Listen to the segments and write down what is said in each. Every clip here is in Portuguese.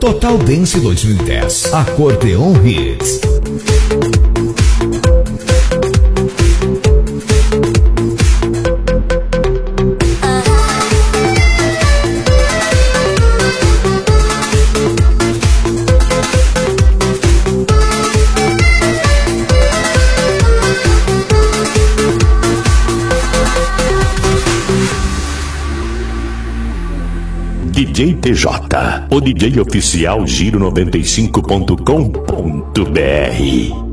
Total Dance 2010, Acordeon Hits. DJ TJ, o DJ oficial Giro95.com.br.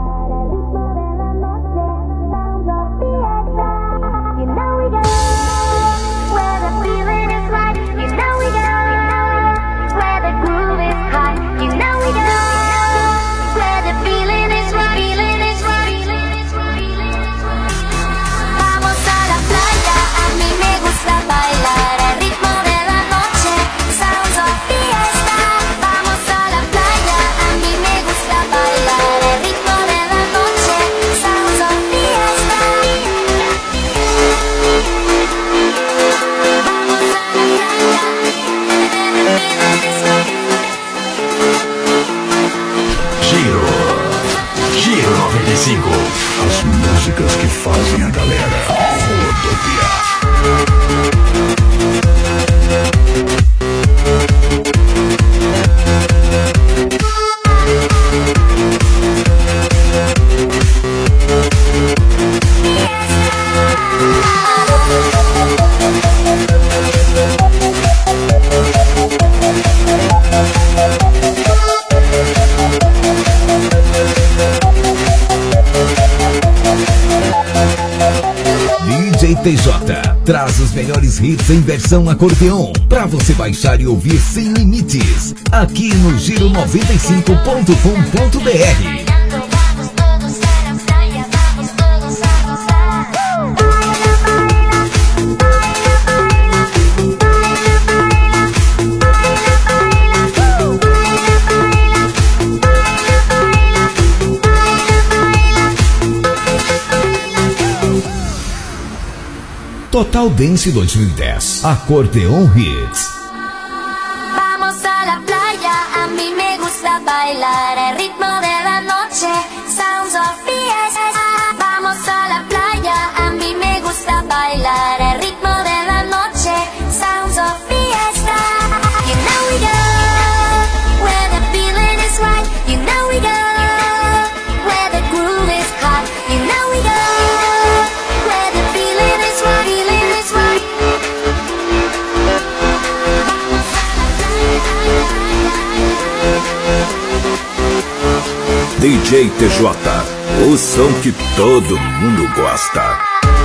Giro 95. As músicas que fazem a galera rodopiar. DJ TJ traz os melhores hits em versão acordeon pra você baixar e ouvir sem limites, aqui no Giro95.com.br. Total Dance 2010, Acordeon Hits. Vamos a la playa, a mí me gusta bailar el ritmo de la noche, sounds of fiesta. Vamos a la playa, a mí me gusta bailar el ritmo de la noche, sounds of fiesta. You know we go where the feeling is right. You know we go where the groove is hot. You know we go where the feeling is right. DJ TJ, o som que todo mundo gosta.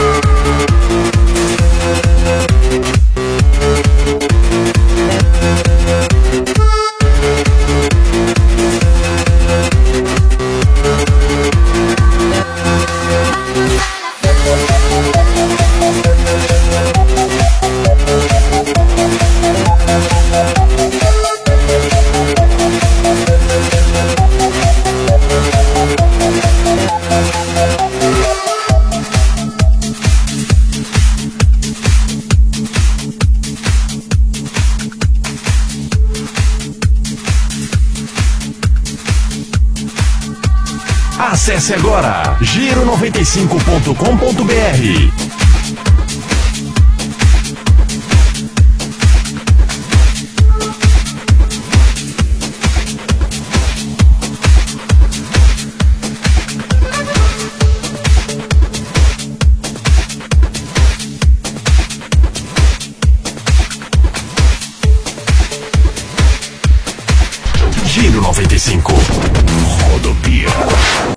Acesse agora Giro95.com.br. Giro 95. Rodopia.